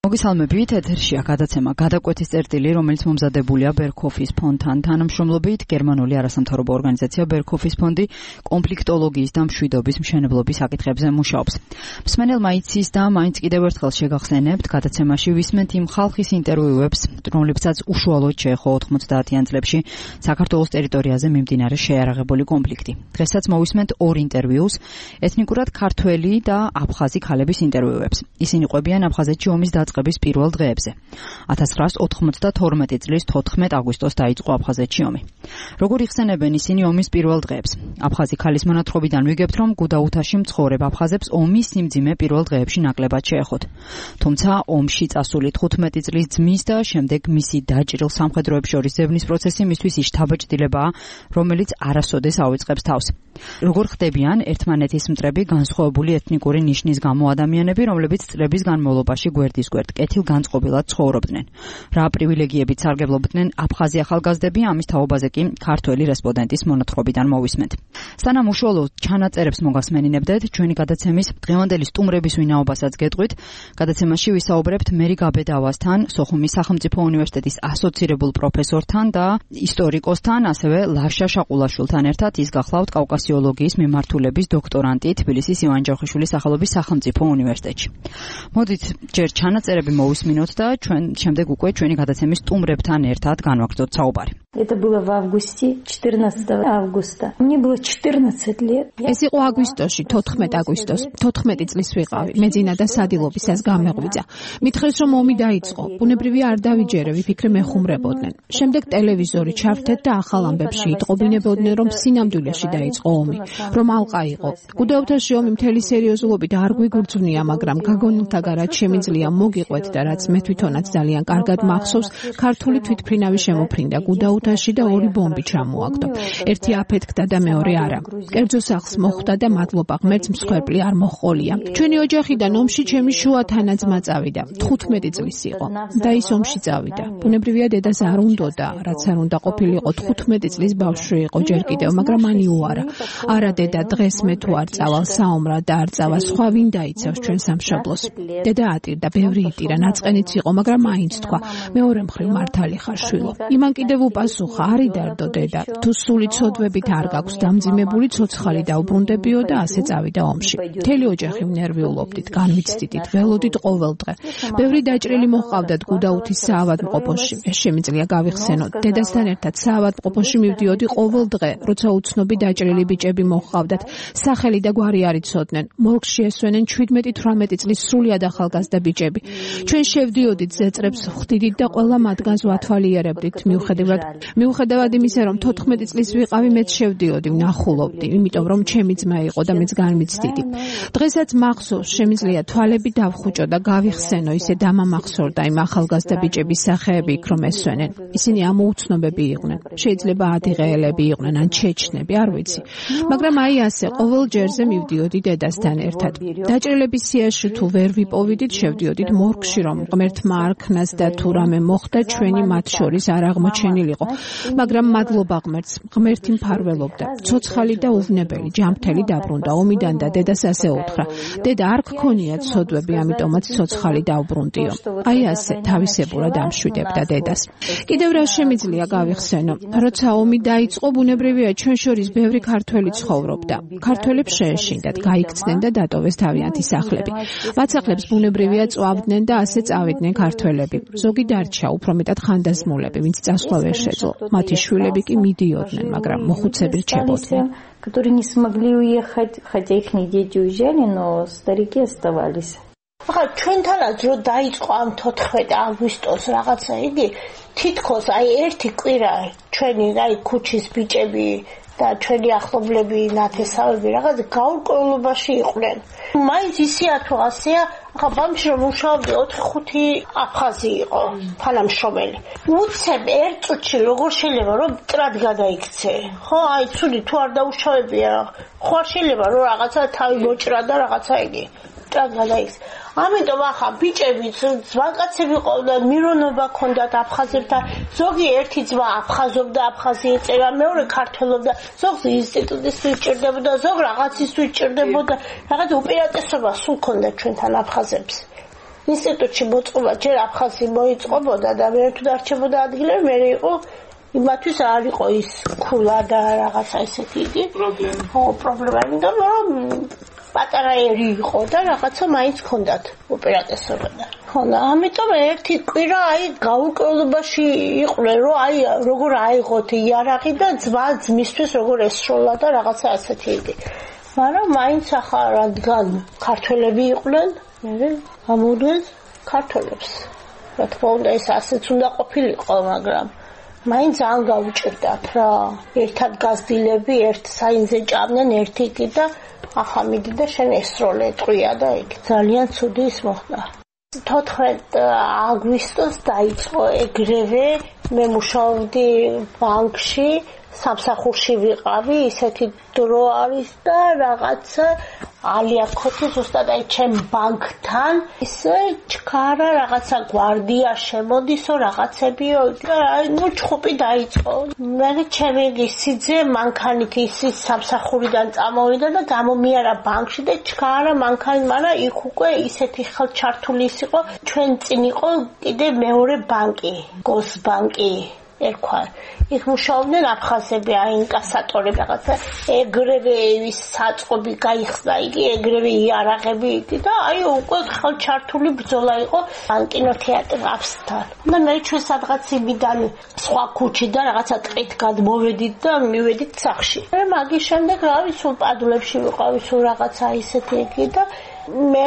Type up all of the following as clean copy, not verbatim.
მოგესალმებით, ეთერშია გადაცემა გადაკვეთის წერტილი, რომელიც მომზადებულია ბერქოფის ფონდთან თანამშრომლობით. გერმანული არასამთავრობო ორგანიზაცია ბერქოფის ფონდი კონფლიქტოლოგიის და მშვიდობის მშენებლობის საკითხებზე მუშაობს. მსმენელმა იცის და მაინც კიდევ ერთხელ შეგახსენებთ, გადაცემაში ვისმენთ იმ ხალხის ინტერვიუებს, რომლებსაც უშუალოდ შეეხო 90-იან წლებში საქართველოს ტერიტორიაზე მიმდინარე შეიარაღებული კონფლიქტი. დღესაც მოვისმენთ ორ ინტერვიუს, ეთნიკურად ქართველი და აფხაზი ქალების ინტერვიუებს. ისინი ყვებიან აფხაზეთში ომის დაწყების პირველ დღეებზე. 1992 წლის 14 აგვისტოს დაიწყო აფხაზეთში ომი. როგორ იხსენებენ ისინი ომის პირველ დღეებს? აფხაზი ქალის მონათხრობიდან ვიგებთ, რომ გუდაუთაში მცხოვრებ აფხაზებს ომის სიმძიმე პირველ დღეებში ნაკლებად შეეხოთ. თუმცა ომში წასული 15 წლის ძმის და შემდეგ მისი დაჭრილ სამხედროებს შორის ძებნის პროცესი მისთვის შთაბეჭდილებაა, რომელიც არასოდეს ავიწყებს თავს. როგორ ხდებიან ერთმანეთის მტრები განსხვავებული ეთნიკური ნიშნის გამო ადამიანები, რომლებიც წლების განმავლობაში გვერდისგვერდ კეთილგანწყობილად ცხოვრობდნენ. რა პრივილეგიებით სარგებლობდნენ აფხაზი ახალგაზრდები, ამის თაობაზე კი ქართველი რესპონდენტის მონათხრობიდან მოვისმენთ. სანამ უშუალო ჩანაწერებს მოგასმენინებდეთ, ჩვენი გადაცემის დღევანდელი სტუმრების ვინაობასაც გეტყვით. გადაცემაში ვისაუბრებთ მერი გაბედავასთან, სოხუმის სახელმწიფო უნივერსიტეტის ასოცირებულ პროფესორთან და ისტორიკოსთან, ასევე ლაშა შაყულაშვილთან ერთად. ის გახლავთ კავკასიოლოგიის მიმართულების დოქტორანტი თბილისის ივან ჯავხიშვილის სახელობის სახელმწიფო უნივერსიტეტში. მოდით ჯერ ჩანაწერები მოვისმინოთ და შემდეგ უკვე ჩვენი გადაცემის სტუმრებთან ერთად განვაგრძოთ საუბარი. Это было в августе, 14 августа. Мне было 14 лет. ეს იყო აგვისტოში, 14 აგვისტოს, 14 წლის ვიყავი. მე ძინა და სადილობისას გამეღვიძა. მითხრეს, რომ ომი დაიწყო. ბუნებრივია არ დავიჯერე, ვიფიქრე მეხუმრებოდნენ. შემდეგ ტელევიზორი ჩავრთეთ და ახალ ამბებში იტყობინებოდნენ, რომ სინამდვილეში დაიწყო ომი, რომ ალყა იყო. გუდაუთაში ომი მთელი სერიოზულობით არ გვიგრძვნია, მაგრამ გაგონილთა გარეთ შემიძლია მოგიყვეთ და რაც მე თვითონაც ძალიან კარგად მახსოვს, ქართული თვითფრინავი შემოფრინდა გუდაუთაში და ორი ბომბი ჩამოაგდო. ერთი აფეთქდა და მეორე არა. კერძო სახლს მოხვდა და მადლობა ღმერთს მსხვერპლი არ მოჰყოლია. ჩვენი ოჯახიდან ომში ჩემი შუა თანაძმა წავიდა. 15 წლის იყო და ის ომში წავიდა. ბუნებრივია დედას არ უნდოდა, რაც არ უნდა ყოფილიყო, 15 წლის ბავშვი იყო ჯერ კიდევ, მაგრამ მან იუარა. არა დედა, დღეს მე თუ არ წავალ საომრად და არ წავა სხვა ვინ დაიცავს ჩვენ სამშობლოს. დედა ატირდა, ბევრი იტირა, ნაწყენიც იყო, მაგრამ მაინც თქვა, მეორე მხრივ მართალი ხარ შვილო. იმან კიდევ უპასუხა, არი დარდო დედა, თუ სული ცოდვებით არ გაქვს დამძიმებული, ცოცხალი დაუბრუნდებიო და ასე წავიდა ომში. მთელი ოჯახი ნერვიულობდით, განვიცდით, ველოდით ყოველ დღე. ბევრი დაჭრილი მოჰყავდათ გუდაუთის საავადმყოფოში. ეს შემიძლია გავიხსენოთ. დედასთან ერთად საავადმყოფოში მივდიოდი ყოველ დღე, როცა უცნობი დაჭრილი ბიჭები მოჰყავდათ. სახელი და გვარი არ იცოდნენ. მორგში ესვენენ 17-18 წლის სრულიად ახალგაზრდა ბიჭები. ჩვენ შევდიოდით ზეწრებს ხვდიდით და ყველა მათგანს ვათვალიერებდით. მიუხედავად იმისა, რომ 14 წლის ვიყავი, მეც შევდიოდი, ვნახულობდი, იმიტომ რომ ჩემი ძმა იყო და მეც განვიცდიდი. დღესაც მახსოვს, შემიძლია თვალები დავხუჭო და გავიხსენო, ისე დამამახსოვრდა იმ ახალგაზრდა ბიჭების სახეები იქ რომ ესვენენ. ისინი ამოუცნობები იყვნენ. შეიძლება ადიღეელები იყვნენ ან ჩეჩნები, არ ვიცი. მაგრამ აი ასე, ყოველ ჯერზე მივდიოდი დედასთან ერთად. დაჭრილების სიაში თუ ვერ ვიპოვიდით, შევდიოდით მორგში, რომ ღმერთმა არქნას და თუ რამე მოხდა, ჩვენი მათ შორის არ აღმოჩენილიყო. მაგრამ მადლობა ღმერთს, ღმერთი მფარველობდა. ცოცხალი და უვნებელი, ჯანმრთელი დაბრუნდა ომიდან და დედას ასე უთხრა. დედა არ გქონია ცოდვები, ამიტომაც ცოცხალი დაუბრუნდიო. აი ასე, თავისებურად ამშვიდებდა დედას. კიდევ რა შემიძლია გავიხსენო, როცა ომი დაიწყო, ბუნებრივია ჩვენ შორის ბევრი ქართველი ცხოვრობდა. ქართველებს შეეშინდათ, გაიქცნენ და დატოვეს თავიანთი სახლები. მათ სახლებს ბუნებრივია წვავდნენ და ასე წავიდნენ ქართველები. ზოგი დარჩა, უფრო მეტად ხანდაზმულები, ვინც წასვლა ვერ შეძლო. მათი შვილები კი მიდიოდნენ, მაგრამ მოხუცები რჩებოდნენ. которые не смогли уехать, хотя их дети уезжали, но старики оставались. ახლა ჩვენთანაც რო დაიწყო ამ 14 აგვისტოს რაღაცა იგი თითქოს აი ერთი კვირა ჩვენი აი ქუჩის ბიჭები და ჩვენი ახლობლები ნათესავები რაღაც გაურკვევლობაში იყვნენ. მაინც ისეა თუ ასეა, ახლა ბავშვი რომ მუშაობდი 4-5 აფხაზი იყო თანამშრომელი. უცებ ერთ წუთში როგორ შეიძლება რომ მტრად გადაიქცე? ხო, აი ცუდი თუ არ დაუშავებია, ხო არ შეიძლება რომ რაღაცა თავი მოჭრა და რაღაცა იგი მტრად გადაიქცე. ამიტომ ახლა ბიჭებიც ძვაკაცები ყავდა, მირონობა ქონდათ აფხაზებთან. ზოგი ერთი ძმა აფხაზობდა, აფხაზი ეწერა, მეორე ქართველობდა, ზოგს ინსტიტუტის ვიჭირდებოდა, ზოგ რაღაცის ვიჭირდებოდა. რაღაც უპირატესობა სულ ქონდა ჩვენთან აფხაზებს. ინსტიტუტში მოწყობა ჯერ აფხაზი მოიწყობოდა და მე თუ დარჩებოდა ადგილები მე იყო იმათვის არ იყო ის ქულა და რაღაცა ისეთი იგი პრობლემა იმიტომ რომ პატარა ერი იყო და რაღაცა მაინც ჰქონდათ ოპერატესობა და ხო და ამიტომ ერთი კვირა გაურკვევლობაში იყვნენ რომ როგორ აიღოთ იარაღი და ძმისთვის როგორ ესროლა და რაღაცა ასეთი იგი მაგრამ მაინც ახლა რადგან ქართველები იყვნენ მე ამოდვენ ქართველებს რა თქმა უნდა ეს ასეც უნდა ყოფილიყო მაგრამ მაინც ძალიან გაუჭირდათ რა ერთად გაზრდილები ერთ საინზე ჭამდნენ ერთი კი და ახლა მიდი და შენ ესროლე ტყვია და იქ ძალიან ცუდი ის მოხდა 14 აგვისტოს დაიწყო ეგრევე მე მუშაობდი ბანკში სამსახურში ვიყავი ისეთი დრო არის და რაღაცა ალიაქოთი ზუსტად ჩემ ბანკთან ისე ჩქარა რაღაცა გვარდია შემოდისო რაღაცებიო და ნუ ჩხუბი დაიწყო მე ჩემი სიძე მანქანით ისის სამსახურიდან წამოვიდა და გამომიარა ბანკში და ჩქარა მანქანით მაგრამ იქ უკვე ისეთი ხელჩართული ის იყო ჩვენ წინ იყო კიდე მეორე ბანკი გოსბანკი ერქვა იქ მუშაობდნენ აფხაზები ინკასატორები რაღაცა ეგრევე ის საწყობი გაიხსნა იგი ეგრევე იარაღები იგი და უკვე ხელჩართული ბრძოლა იყო კინოთეატრ აფსთან და მე ჩვენ სადღაც იმიდან სხვა ქუჩიდან რაღაცა ტყით გადმოვედით და მივედით სახლში მაგის შემდეგ რავი სულ პადულებში ვიყავი სულ რაღაცა ისეთი იგი და მე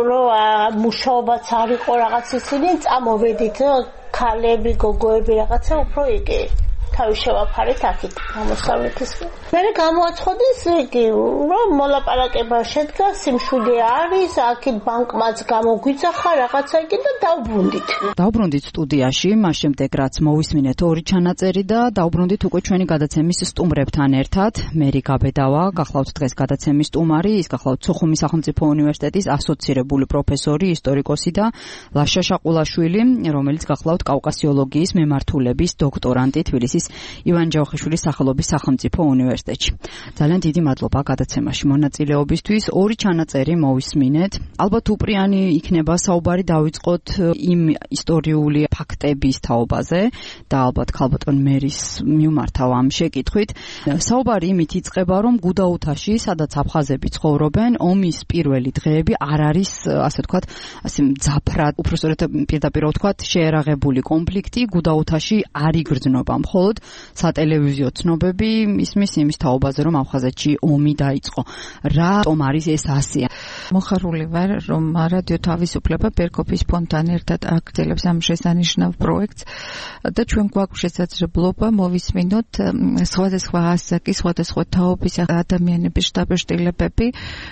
რომ მუშაობაც არ იყო რაღაც ისინი წამოვედით ქალები გოგოები რაღაცა უფრო იგი თავი შევაფარეთ აქეთ გამოსავლეთისკენ მე გამოაცხოდეს იგი რომ მოლაპარაკება შედგა სიმშვიდე არის აქეთ ბანკმაც გამოგვიძახა რაღაცა იგი და დავბრუნდით სტუდიაში მას შემდეგ რაც მოვისმინეთ ორი ჩანაწერი და დავბრუნდით უკვე ჩვენი გადაცემის სტუმრებთან ერთად მერი გაბედავა გახლავთ დღეს გადაცემის სტუმარი ის გახლავთ სოხუმის სახელმწიფო უნივერსიტეტის ასოცირებული პროფესორი ისტორიკოსი და ლაშა შაყულაშვილი რომელიც გახლავთ კავკასიოლოგიის მემართულების დოქტორანტი თბილისის ივან ჯავახიშვილის სახელობის სახელმწიფო უნივერსიტეტში. ძალიან დიდი მადლობა გადაცემაში მონაწილეობისთვის. ორი ჩანაწერი მოვისმინეთ. ალბათ უპრიანი იქნება საუბარი დავიწყოთ იმ ისტორიული ფაქტების თაობაზე და ალბათ ქალბატონ მერის მიმართავ ამ შეკითხვით. საუბარი იმით იწყება, რომ გუდაუთაში, სადაც აფხაზები ცხოვრობენ, ომის პირველი დღეები არ არის, ასე ვთქვათ, ასე მძაფრად, უბრალოდ პირდაპირ ვთქვათ, შეერაღებული კონფლიქტი გუდაუთაში არ იგრძნობა მხოლოდ სატელევიზიო ცნობები ისმის იმის თაობაზე, რომ აფხაზეთში ომი დაიწყო. რატომ არის ეს ასე? მოხარული ვარ, რომ რადიო თავისუფლება ბერკოფის ფონდთან ერთად აგრძელებს ამ შესანიშნავ პროექტს და ჩვენ გვაქვს შესაძლებლობა მოვისმინოთ სხვადასხვა ასაკის, სხვადასხვა თაობის ადამიანების შთაბეჭდილებები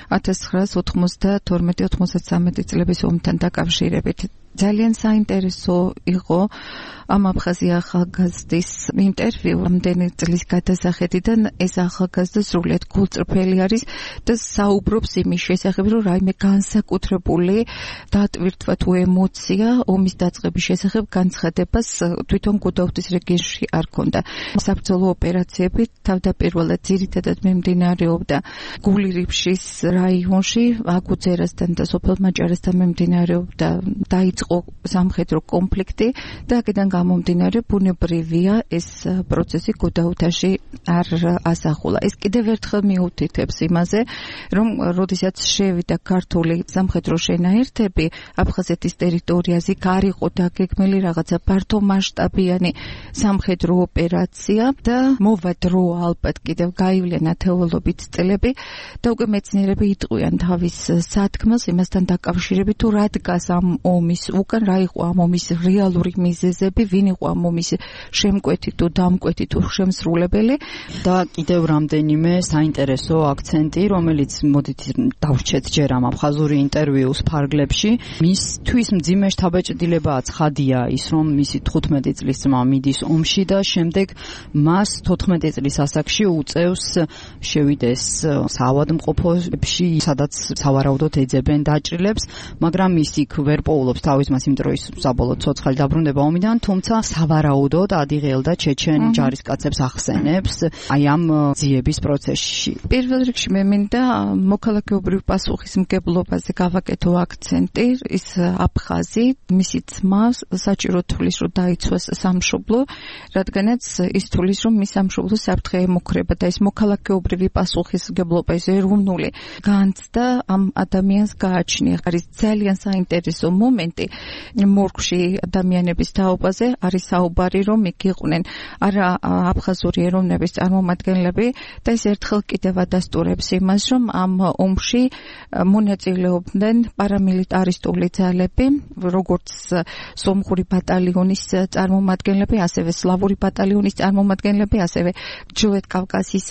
1992-93 წლების ომთან დაკავშირებით. ძალიან საინტერესო იყო ამ აფხაზი ახალგაზრდის ინტერვიუ ამდენი წლის გადასახედიდან ეს ახალგაზრდა სრულიად გულწრფელი არის და საუბრობს იმის შესახებ, რომ რაიმე განსაკუთრებული დატვირთვა თუ ემოცია ომის დაწყების შესახებ განცხადებას თვითონ გუდაუთის რეგიონში არ ჰქონდა. საბრძოლო ოპერაციები თავდაპირველად ძირითადად მიმდინარეობდა გულირიფშის რაიონში, აგუძერასთან და სოფელ მაჭარასთან მიმდინარეობდა დაიწყო სამხედრო კონფლიქტი და აქედან გამომდინარე ბუნებრივია ეს პროცესი გუდაუთაში არ ასახულა. ეს კიდევ ერთხელ მიუთითებს იმაზე, რომ როდესაც შევიდა ქართული სამხედრო შენაერთები აფხაზეთის ტერიტორიაზე, არ იყო დაგეგმილი რაღაცა ფართო მასშტაბიანი სამხედრო ოპერაცია და მოვა დრო ალბათ კიდევ გაივლიან ათეულობით წლები და უკვე მეცნიერები იტყვიან თავის სათქმელს იმასთან დაკავშირებით, თუ რა დგას ამ ომის უკან, რა იყო ამ ომის რეალური მიზეზები, ვინ იყო ამ ომის შემკვეთი თუ დამკვეთი თუ შემსრულებელი და კიდევ რამდენიმე საინტერესო აქცენტი, რომელიც მოდით დავრჩეთ ჯერ ამ აფხაზური ინტერვიუს ფარგლებში. მისთვის მძიმე შთაბეჭდილებაა ცხადია ის, რომ მისი 15 წლის ძმა მიდის ომში და შემდეგ მას 14 წლის ასაკში უწევს შევიდეს საავადმყოფოში, სადაც სავარაუდოდ ეძებენ დაჭრილებს, მაგრამ ის იქ ვერ პოულობს თავის თავის მას იმ დროის საბოლოო ცოცხალი დაბრუნდება ომიდან, თუმცა სავარაუდოდ ადიღელ და ჩეჩენ ჯარისკაცებს ახსენებს აი ამ ძიების პროცესში. პირველ რიგში მე მინდა მოქალაქეობრივ პასუხისმგებლობაზე გავაკეთო აქცენტი. ის აფხაზი, მისი ძმა საჭირო თulis რომ დაიცვას სამშობლო, რადგანაც ის თulis რომ მის სამშობლო საფრთხე ემუქრება და ეს მოქალაქეობრივი პასუხისმგებლობა ეს ეროვნული განცდა ამ ადამიანს გააჩნია. არის ძალიან საინტერესო მომენტი მორგში ადამიანების თაობაზე არის საუბარი რომ მიგიყვნენ არა აფხაზური ეროვნების წარმომადგენლები და ეს ერთხელ კიდევ ადასტურებს იმას რომ ამ ომში მონაწილეობდნენ პარამილიტარისტული ძალები როგორც სომხური ბატალიონის წარმომადგენლები ასევე სლავური ბატალიონის წარმომადგენლები ასევე ჯოეთ კავკასიის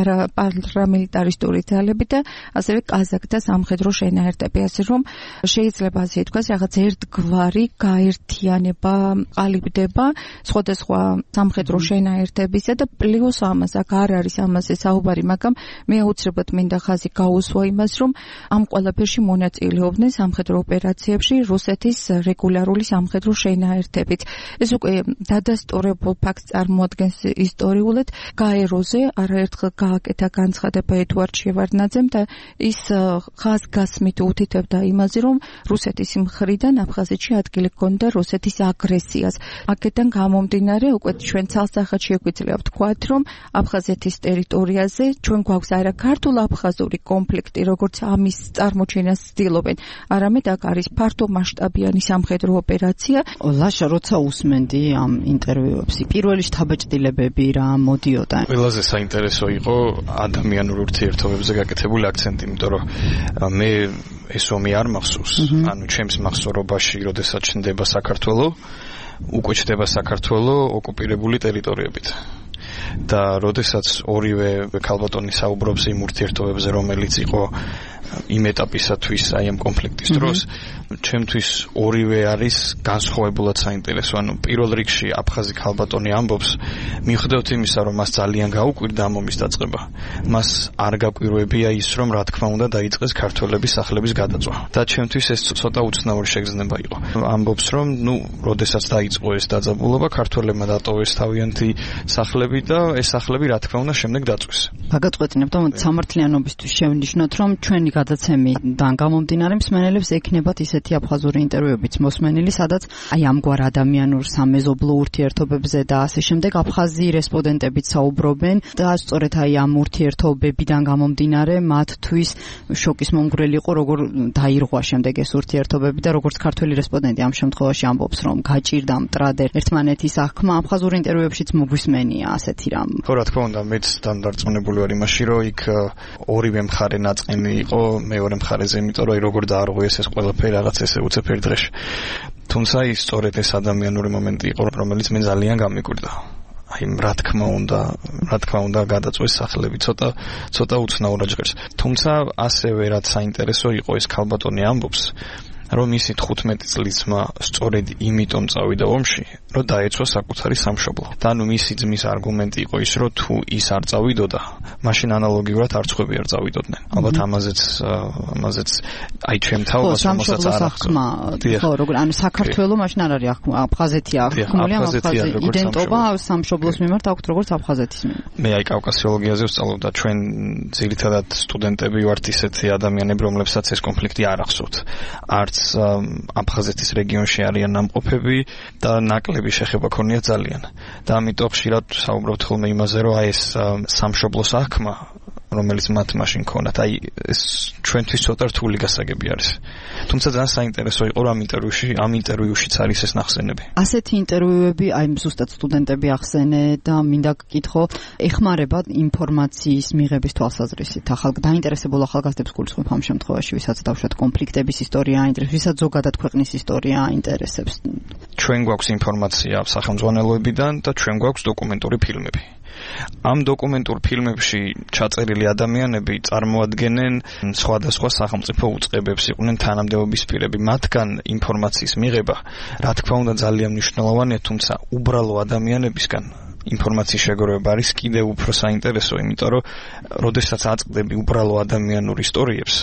პარამილიტარისტული ძალები და ასევე კაზაკთა სამხედრო შენაერთები ასე რომ შეიძლება ასე ითქვას რაღაც ერთგვარი გაერთიანება ყალიბდება სხვადასხვა სამხედრო შენაერთებისა და პლუს ამას აქ არ არის ამაზე საუბარი, მაგრამ მე აუცილებლად მინდა ხაზი გაუსვა იმას, რომ ამ ყველაფერში მონაწილეობდნენ სამხედრო ოპერაციებში რუსეთის რეგულარული სამხედრო შენაერთებით. ეს უკვე დადასტურებულ ფაქტს წარმოადგენს ისტორიულად. გაეროზე არაერთხელ გააკეთა განცხადება ედუარდ შევარდნაძემ და ის ხაზგასმით უთითებდა იმაზე, რომ რუსეთის მხრიდან აფხაზეთში ადგილი ჰქონდა რუსეთის აგრესიას. აქედან გამომდინარე უკვე ჩვენ ცალსახად შეგვიძლია ვთქვათ, რომ აფხაზეთის ტერიტორიაზე ჩვენ გვაქვს არა ქართულ-აფხაზური კონფლიქტი, როგორც ამის წარმოჩენას ცდილობენ, არამედ აქ არის ფართო მასშტაბიანი სამხედრო ოპერაცია. ლაშა, როცა უსმენდი ამ ინტერვიუებს, პირველი შთაბეჭდილებები რა მოდიოდა? ყველაზე საინტერესო იყო ადამიანურ ურთიერთობებზე გაკეთებული აქცენტი, იმიტომ რომ მე ეს ომი არ მახსოვს. ანუ ჩემს მახსოვრობაში, როდესაც ჩნდება საქართველო, უკვე ჩნდება საქართველო ოკუპირებული ტერიტორიებით. და როდესაც ორივე ქალბატონი საუბრობს იმ ურთიერთობებზე, რომელიც იყო იმ ეტაპისათვის აი ამ კონფლიქტის დროს, ჩემთვის ორივე არის განსხვავებულად საინტერესო. ანუ პირველ რიგში აფხაზი ქალბატონი ამბობს, მიუხედავად იმისა, რომ მას ძალიან გაუკვირდა ამ ომის დაწყება, მას არ გაკვირვებია ის, რომ რა თქმა უნდა დაიწყეს ქართველების სახლების გადაწვა. და ჩემთვის ეს ცოტა უცნაური შეგრძნება იყო. ამბობს, რომ როდესაც დაიწყო ეს დაძაბულობა, ქართველებმა დატოვეს თავიანთი სახლები და ეს სახლები რა თქმა უნდა შემდეგ დაწვეს. გაგაწყვეტინებთ, რომ სამართლიანობისთვის შევნიშნოთ, რომ ჩვენი გადაცემიდან გამომდინარე მსმენელებს ექნებათ ისეთი აფხაზური ინტერვიუებიც მოსმენილი, სადაც აი ამგვარ ადამიანურ სამეზობლო ურთიერთობებზე და ასე შემდეგ აფხაზი რესპონდენტებიც საუბრობენ და სწორედ აი ამ ურთიერთობებიდან გამომდინარე მათთვის შოკის მომგვრელი იყო როგორ დაირღვა შემდეგ ეს ურთიერთობები და როგორც ქართველი რესპონდენტი ამ შემთხვევაში ამბობს, რომ გაჭირდა მტრად ერთმანეთის აღქმა. აფხაზურ ინტერვიუებშიც მოგვისმენია ასეთი რამ. ხო, რა თქმა უნდა, მეც დარწმუნებული ვარ იმაში, რომ იქ ორივე მხარე ნაწყენი იყო მეორე მხარეზე, იმიტომ რომ როგორ დაარღვიეს ეს ყველაფერი რაღაც ესე უცებ ერთ დღეში. თუმცა ის სწორედ ეს ადამიანური მომენტი იყო, რომელიც მე ძალიან გამიკვირდა. აი რა თქმა უნდა გადაწვეს სახლები, ცოტა უცნაურად ჟღერს. თუმცა ასევე რაც საინტერესო იყო, ეს ქალბატონი ამბობს, რომ ისი 15 წლის ძმა სწორედ იმიტომ წავიდა ომში, რომ დაეცვა საკუთარი სამშობლო. და ანუ მისი ძმის არგუმენტი იყო ის, რომ თუ ის არ წავიდოდა, მაშინ ანალოგიურად არცხვები არ წავიდოდნენ. ალბათ ამაზეც აი ჩემ თაობას რომელსაც არ აღქმა. ხო, როგორ ანუ საქართველოს მაშინ არ არის აღქმა, აფხაზეთი აღქმული, აფხაზი იდენტობა სამშობლოს მიმართ აქვს როგორც აფხაზეთის მიმართ. მე აი კავკასიოლოგიაზე ვსწავლობ და ჩვენ ძირითადად სტუდენტები ვართ ისეთი ადამიანები, რომლებსაც ეს კონფლიქტი არ ახსოვთ. არც აფხაზეთის რეგიონში არიან ნამყოფები და ნაკლები შეხება ქონია ძალიან. და ამიტომ ხშირად საუბრობთ ხოლმე იმაზე, რომ აი ეს სამშობლოს აღქმა, რომელიც მათ მაშინ ქონათ, აი ეს ჩვენთვის ცოტა რთული გასაგები არის. თუმცა ძალიან საინტერესო იყო, რომ ამ ინტერვიუშიც არის ეს ნახსენები. ასეთი ინტერვიუები, აი ზუსტად სტუდენტები ახსენე და მინდა გკითხო, ეხმარება ინფორმაციის მიღების თვალსაზრისით. დაინტერესებულ ახალგაზრდებს გულისხმობ ამ შემთხვევაში, ვისაც დავუშვათ კონფლიქტების ისტორია აინტერესებს, ვისაც ზოგადად ქვეყნის ისტორია აინტერესებს. ჩვენ გვაქვს ინფორმაცია სახელმძღვანელოებიდან და ჩვენ გვაქვს დოკუმენტური ფილმები. ამ დოკუმენტურ ფილმებში ჩაწერილი ადამიანები წარმოადგენენ სხვადასხვა სახელმწიფო უწყებებს, იყვნენ თანამდებობის პირები. მათგან ინფორმაციის მიღება, რა თქმა უნდა, ძალიან მნიშვნელოვანია, თუმცა უბრალო ადამიანებისგან ინფორმაციის შეგროვება არის კიდევ უფრო საინტერესო, იმიტომ რომ როდესაც აწყდები უბრალო ადამიანურ ისტორიებს,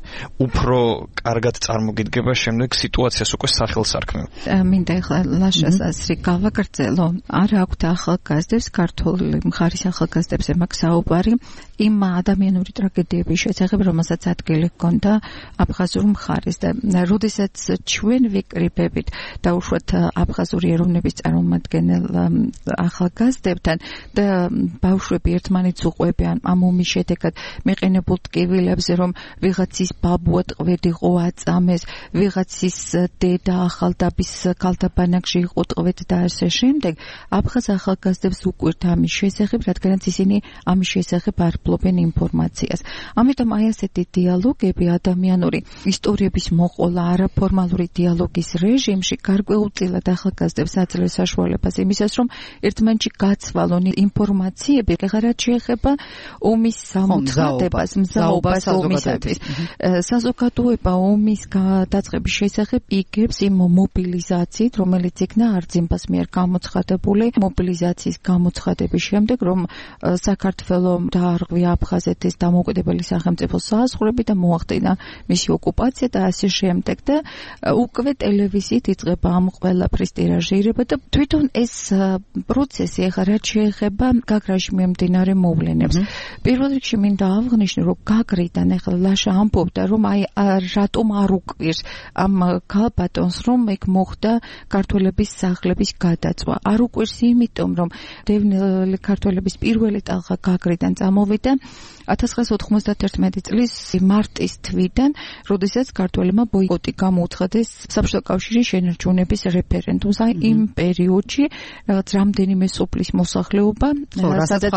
უფრო კარგად წარმოგიდგება შემდეგ სიტუაციას უკვე სახელს არქმევ. მინდა ახლა ლაშას ასრი გავაგრძელო. არ აქვთ ახალგაზრდებს, ქართული მხარის ახალგაზრდებს მაქვს საუბარი იმ ადამიანური ტრაგედიების შესახებ, რომელსაც ადგილი ჰქონდა აფხაზურ მხარეს და როდესაც ჩვენ ვიკრიბებით დაუშვათ აფხაზური ეროვნების წარმომადგენელ ახალგაზრდებთან და ბავშვები ერთმანეთს უყვებიან ამ ომის შედეგად მეყენებულ ტკივილებზე, რომ ვიღაცის ბაბუა ტყვედ იყო აწამეს, ვიღაცის დედა ახალდაბის ქალთა ბანაკში იყო ტყვედ და ასე შემდეგ, აფხაზ ახალგაზრდებს უკვირთ ამის შესახებ, რადგანაც ისინი ამის შესახებ არ ფლობენ ინფორმაციას. ამიტომ აი ასეთი დიალოგები ადამიანური ისტორიების მოყოლა არაფორმალური დიალოგის რეჟიმში გარკვეულწილად ახალგაზრდებს აძლევს საშუალებას იმისას, რომ ერთმანეთში გაცვალონ ინფორმაციები, რაც შეეხება ომის სამოცხადებას, მზაობას ომისათვის. საზოგადოება ომის გადაწყების შესახებ იგებს იმ მობილიზაციით, რომელიც იქნა არძიმბას მიერ გამოცხადებული მობილიზაციის გამოცხადების შემდეგ, რომ საქართველოს დაარღვია აფხაზეთის დამოუკიდებელი სახელმწიფოს საზღვრები და მოახდინა მისი ოკუპაცია და ასე შემდეგ და უკვე ტელევიზიით იწყება ამ ყველაფრის ტირაჟირება და თვითონ ეს პროცესი ახლა რაც შეეხება გაგრაში მიმდინარე მოვლენებს. პირველ რიგში მინდა აღვნიშნო, რომ გაგრიდან ახლა ლაშა ამბობდა, რომ აი რატომ არ უკვირს ამ ქალბატონს, რომ ეგ მოხდა ქართველების სახლების გადაწვა. არ უკვირს იმიტომ, რომ დევნილი ქართველების პირველი ტალღა გაგრიდან წამოვიდა 1991 წლის მარტის თვიდან, როდესაც ქართველებმა ბოიკოტი გამოუცხადეს საბჭოთა კავშირის შენარჩუნების რეფერენდუმს. აი იმ პერიოდში რაღაც რამდენიმე სოფლის მოსახლეობა, სადაც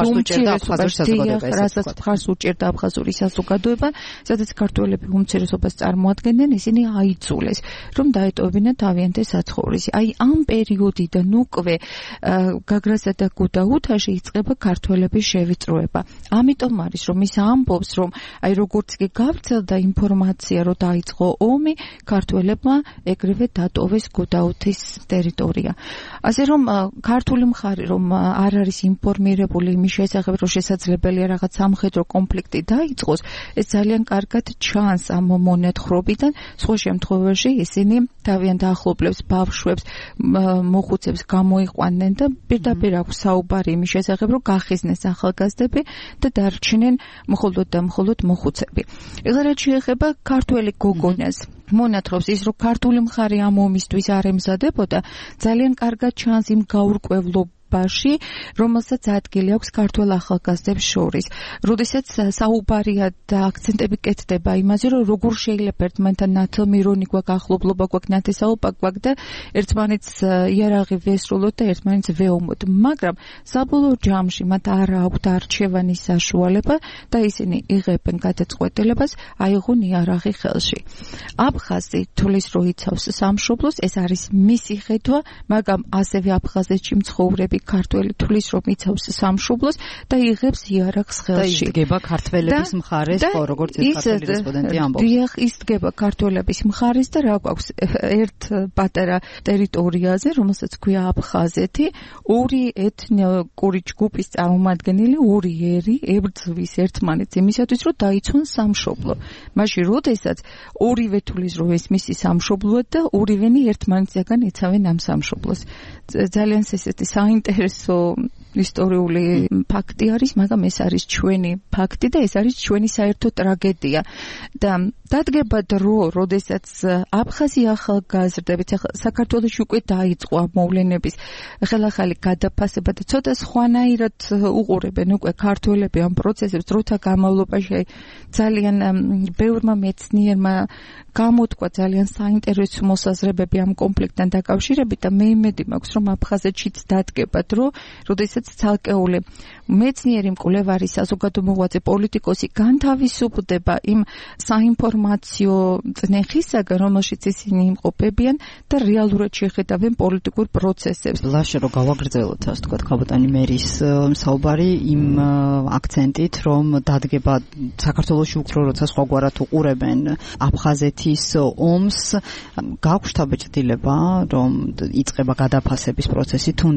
მხარს უჭერდა აფხაზური საზოგადოება, სადაც ქართველები უმცირესობას წარმოადგენდნენ, ისინი აიძულეს, რომ დაეტოვებინათ თავიანთი საცხოვრისი. აი ამ პერიოდიდან უკვე გაგრასა და გუდაუთაში იწყება ქართველების შევიწროება. ამიტომ არის, რომ ის ამბობს, რომ აი როგორც კი გავრცელდა ინფორმაცია, რომ დაიწყო ომი, ქართველებმა ეგრევე დატოვეს გუდაუთის ტერიტორია. ასე რომ ქართული მხარი რომ არ არის ინფორმირებული იმის შესახებ, რომ შესაძლებელია რაღაც სამხედრო კონფლიქტი დაიწყოს, ეს ძალიან კარგად ჩანს ამ მონათხრობიდან. სხვა შემთხვევაში ისინი თავიანთ ახლობლებს, ბავშვებს, მოხუცებს გამოიყვანნენ და პირდაპირ აქვს საუბარი იმის შესახებ, რომ გახიზნეს ახალგაზრდები და დარჩნენ მხოლოდ და მხოლოდ მოხუცები. ეხლა რაც შეეხება ქართველი გოგონას, მონათხრობს ის, რომ ქართული მხარი ამ ომისთვის არ ემზადებოდა, ძალიან კარგად ჩანს იმ გაურკვევლობაში, რომელსაც ადგილი აქვს ქართველ ახალგაზრდებს შორის. როდესაც საუბარია და აქცენტები კეთდება იმაზე, რომ როგორ შეიძლება ერთმანეთთან ნათელმირონი გვაქვს, ახლობლობა გვაქვს, ნათესაობა გვაქვს და ერთმანეთს იარაღი ვესრულოთ და ერთმანეთს ვეომოთ. მაგრამ საბოლოო ჯამში მათ არ აქვთ არჩევანის საშუალება და ისინი იღებენ გადაწყვეტილებას აიღონ იარაღი ხელში. აფხაზი თulis რო იცავს სამშობლოს, ეს არის მისი ხედვა, მაგრამ ასევე აფხაზეთში მცხოვრები ქართველი თulis რომ იცავს სამშობლოს და იღებს იარაღს ხელში. და იდგება ქართველების მხარეს, ხო, როგორც ეს ქართველი რესპონდენტი ამბობს. დიახ, ის დგება ქართველების მხარეს და რა გვაქვს ერთ პატარა ტერიტორიაზე, რომელსაც ქვია აფხაზეთი, ორი ეთნიკური ჯგუფის წარმომადგენელი, ორი ერი ებრძვის ერთმანეთს იმისათვის, რომ დაიცვან სამშობლო. მაშინ როდესაც ორივე თulis რომ ეს მისი სამშობლოა და ორივენი ერთმანეთისგან იცავენ ამ სამშობლოს. ძალიან ესეთი საინტერესო ისტორიული ფაქტი არის, მაგრამ ეს არის ჩვენი ფაქტი და ეს არის ჩვენი საერთო ტრაგედია. და დადგება დრო, როდესაც აფხაზი ახალგაზრდებით საქართველოში უკვე დაიწყო ამ მოვლენების ხელახალი გადაფასება და ცოტა სხვანაირად უყურებენ უკვე ქართველები ამ პროცესებს, დროთა განმავლობაში ძალიან ბევრმა მეცნიერმა გამოთქვა ძალიან საინტერესო მოსაზრებები ამ კონფლიქტთან დაკავშირებით და მე იმედი მაქვს, რომ აფხაზეთშიც დადგება დრო, როდესაც ცალკეული მეცნიერი მკვლევარი, საზოგადო მოღვაწე, პოლიტიკოსი განთავისუფლდება იმ საინფორმაციო წნეხისაგან, რომელშიც ისინი იმყოფებიან და რეალურად შეხედავენ პოლიტიკურ პროცესებს. ლაშა რომ გავაგრძელოთ, ასე თქვა ქალბატონი მერის საუბარი იმ აქცენტით, რომ დადგება საქართველოში უფრო როცა სხვაგვარად უყურებენ აფხაზეთის ომს, გაგვშთა ბეჭდილება, რომ იწყება გადაფასების პროცესი, თუნდაც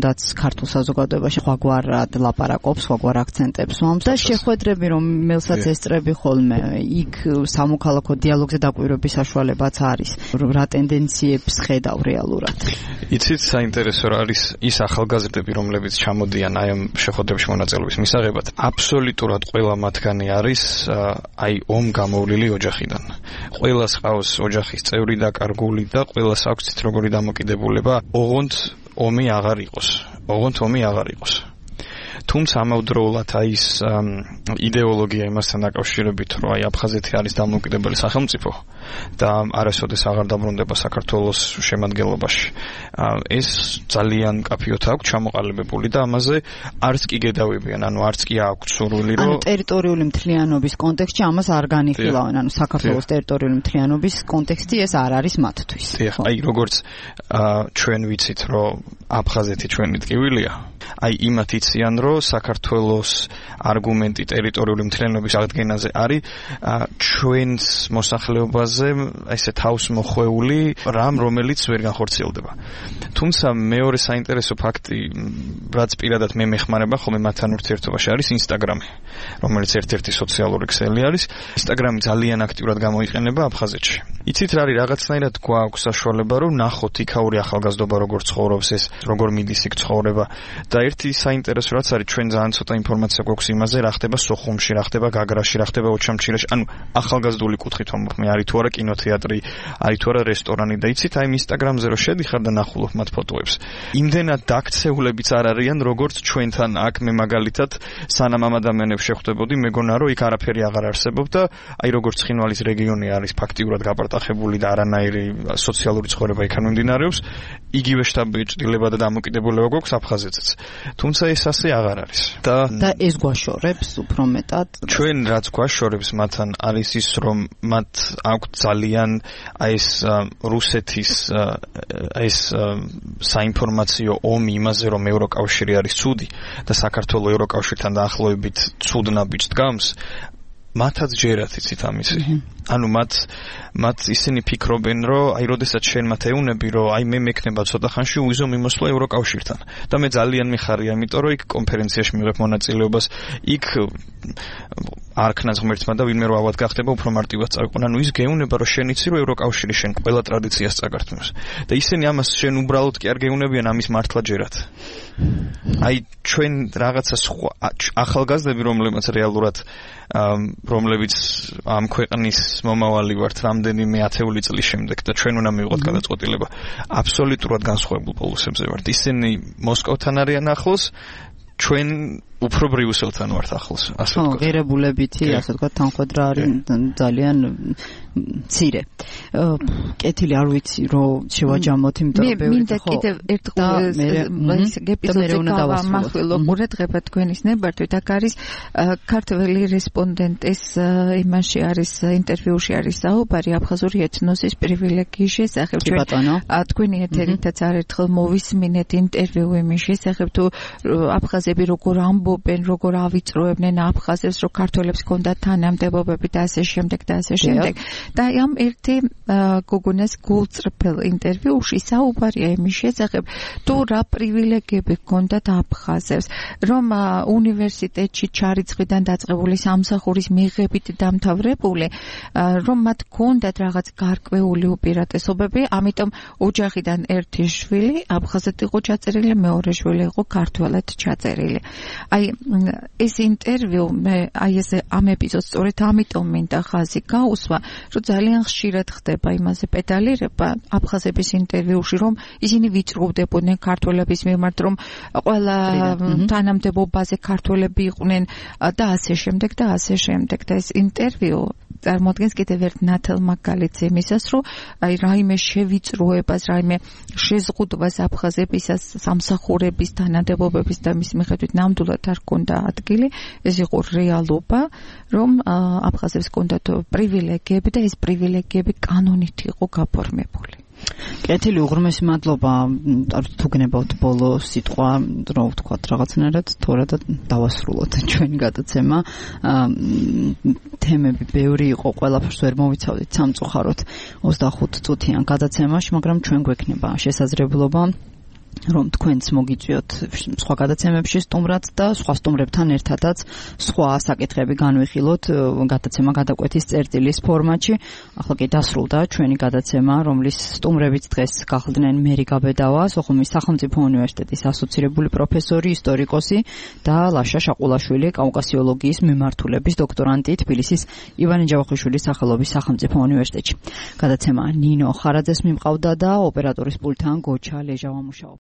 ქართულ საზოგადოებაში ხვაგვარად ლაპარაკობს, ხვაგვარ აქცენტებს ვამს და შეხვედრები რომ მელსაც ესწრები ხოლმე იქ სამოქალაქო დიალოგზე დაკვირვების საშუალებაც არის. რა ტენდენციებს ხედავ რეალურად? იცით საინტერესო რა არის ის ახალგაზრდები რომლებიც ჩამოდიან აი ამ შეხვედრებში მონაწილეობის მისაღებად აბსოლუტურად ყველა მათგანი არის აი ომ გამოვლილი ოჯახიდან. ყველას ყავს ოჯახის წევრი და კარგული და ყველას აქვს ცით როგორი დამოკიდებულება ოღონდ ომი აღარ იყოს. თუმცა ამავდროულად აი ეს იდეოლოგია იმასთან დაკავშირებით, რომ აი აფხაზეთი არის დამოუკიდებელი სახელმწიფო და არასოდეს აღარ დაბრუნდება საქართველოს შემადგენლობაში. ეს ძალიან კაფიოთ აქვს ჩამოყალიბებული და ამაზე არც კი გედავებიან, არც კი აქვს სურვილი, რომ ტერიტორიული მთლიანობის კონტექსტში ამას არ განიხილავენ, საქართველოს ტერიტორიული მთლიანობის კონტექსტი ეს არ არის მათთვის. აი როგორც ჩვენ ვიცით, რომ აფხაზეთი ჩვენი ტკივილია, აი იმათ იციან, რომ საქართველოს არგუმენტი ტერიტორიული მთლიანობის აღდგენაზე არის ჩვენს მოსახლეობაზე ესე თავს მოხვეული რამ, რომელიც ვერ განხორციელდება. თუმცა მეორე საინტერესო ფაქტი, რაც პირადად მე მეხმარება ხოლმე მათთან ურთიერთობაში არის ინსტაგრამი, რომელიც ერთ-ერთი სოციალური ქსელი არის. ინსტაგრამი ძალიან აქტიურად გამოიყენება აფხაზეთში. იცით რა არის, რაღაცნაირად გვაქვს საშუალება, რომ ნახოთ იქაური ახალგაზრდობა როგორ ცხოვრობს, ეს როგორ მიდის იქ ცხოვრება და ერთი საინტერესო რაც არის, ჩვენ ძალიან ცოტა ინფორმაცია გვაქვს იმაზე, რა ხდება სოხუმში, რა ხდება გაგრაში, რა ხდება ოჩამჩირაში, ანუ ახალგაზრდული კუთხით ვამბობ, არის თუ არა კინოთეატრი, არის თუ არა რესტორანი და იცით, აი ინსტაგრამზე რომ შედიხარ და ნახულობ მათ ფოტოებს. იმდენად დაქცეულებიც არ არიან, როგორც ჩვენთან აქ მე მაგალითად სანამ ამ ადამიანებს შეხვდებოდი, მეგონა რომ იქ არაფერი აღარ არსებობს და აი როგორც ცხინვალის რეგიონი არის ფაქტიურად გაპარტახებული და არანაირი სოციალური ცხოვრება იქ არ მიმდინარეობს, იგივე შთაბეჭდილება და დამოკიდებულება გვაქვს აფხაზეთზეც. თუმცა ეს ასე აღარ არის. და ეს გვაშორებს უფრო მეტად. ჩვენ რაც გვაშორებს მათთან არის ის, რომ მათ აქვს ძალიან აი ეს რუსეთის ეს საინფორმაციო ომი იმაზე, რომ ევროკავშირი არის ცუდი და საქართველოს ევროკავშირთან დაახლოებით ცუდნაბიჯ დგამს. მათაც ჯერათ იცით ამისი. ანუ მათ ისინი ფიქრობენ, რომ აი როდესაც შენ მათ ეუნები, რომ აი მე მექნება ცოტა ხანში უიზო მიმოსვლა ევროკავშირთან. და მე ძალიან მიხარია, იმიტომ რომ იქ კონფერენციაში მივიღებ მონაწილეობას, იქ არქნას ღმერთმა და ვინმე რო ავად გახდება, უფრო მარტივად წავიყვან. ანუ ის გეუნება, რომ შენ იცი, რომ ევროკავშირი შენ ყველა ტრადიციას წაგართმევს. და ისინი ამას შენ უბრალოდ კი არ გეუნებიან, ამის მართლა ჯერათ. აი ჩვენ რაღაცა სხვა ახალგაზრდები, რომლებიც ამ ქვეყნის მომავალი ვართ რამდენიმე ათეული წლის შემდეგ და ჩვენ უნდა მივიღოთ გადაწყვეტილება. აბსოლუტურად განსხვავებულ პოლუსებზე ვართ. ისინი მოსკოვთან არიან ახლოს, ჩვენ უფრო ბრიუსელთან ვართ ახლოს, ასე ვთქვათ. ღირებულებითი, ასე ვთქვათ, თანხმედრა არის ძალიან მცირე. კეთილი არ ვიცი, რომ შევაჯამოთ, იმიტომ რომ ბევრი მინდა კიდევ ერთხელ ეს ეპიზოდზე გავამახვილო ყურადღება თქვენის ნებართვით. აქ არის ქართველი რესპონდენტის იმაში არის ინტერვიუში არის საუბარი აფხაზური ეთნოსის პრივილეგიის შესახებ. თქვენი ეთერითაც არ ერთხელ მოვისმინეთ ინტერვიუ იმის შესახებ, თუ აფხაზები როგორ ამბობენ, როგორ ავიწროებდნენ აფხაზებს, რომ ქართველებს ჰქონდათ თანამდებობები და ასე შემდეგ და ასე შემდეგ. და ამ ერთი გოგონას გულწრფელ ინტერვიუში საუბარია იმის შესახებ, თუ რა პრივილეგიები ჰქონდათ აფხაზებს, რომ უნივერსიტეტში ჩარიცხვიდან დაწყებული სამსახურის მიღებით დამთავრებული, რომ მათ ჰქონდათ რაღაც გარკვეული უპირატესობები, ამიტომ ოჯახიდან ერთი შვილი აფხაზეთ იყო ჩაწერილი, მეორე შვილი იყო ქართველად ჩაწერილი. აი ეს ინტერვიუ მე აი ეს ამ ეპიზოდს სწორედ ამიტომ მინდა ხაზი გაუსვა, რომ ძალიან ხშირად ხდება იმაზე პედალირება აფხაზების ინტერვიუში, რომ ისინი ვიწროვდებოდნენ ქართველების მიმართ, რომ ყველა თანამდებობაზე ქართველები იყვნენ და ასე შემდეგ და ასე შემდეგ. და ეს ინტერვიუ წარმოადგენს კიდევ ერთ ნათელ მაგალითს იმისას, რომ აი რაიმე შევიწროებას, რაიმე შეზღუდვას აფხაზებისას სამსახურების თანამდებობების და მის მიხედვით ნამდვილად არ ჰქონდა ადგილი. ეს იყო რეალობა, რომ აფხაზებს ჰქონდათ პრივილეგიები და ეს პრივილეგიები კანონით იყო გაფორმებული. კეთილი, უღრმესი მადლობა. თუ გნებავთ ბოლო სიტყვა, რომ ვთქვათ რაღაცნაირად თორად დავასრულოთ ჩვენი გადაცემა. თემები ბევრი იყო, ყველაფერს ვერ მოვიცავდით სამწუხაროდ 25 წუთიან გადაცემაში, მაგრამ ჩვენ გვექნება შესაძლებლობა რომ თქვენც მოგიწვიოთ სხვა გადაცემებში სტუმრად და სხვა სტუმრებთან ერთადაც სხვა საკითხები განვიხილოთ გადაცემა გადაკვეთის წერტილის ფორმატში. ახლა კი დასრულდა ჩვენი გადაცემა, რომლის სტუმრებიც დღეს გახლდნენ მერი გაბედავა, სოხუმის სახელმწიფო უნივერსიტეტის ასოცირებული პროფესორი, ისტორიკოსი და ლაშა შაყულაშვილი, კავკასიოლოგიის მიმართულების დოქტორანტი თბილისის ივანე ჯავახიშვილის სახელობის სახელმწიფო უნივერსიტეტში. გადაცემა ნინო ხარაძეს მიმყავდა და ოპერატორის პულტთან გოჩა ლეჟავა მუშაობდა.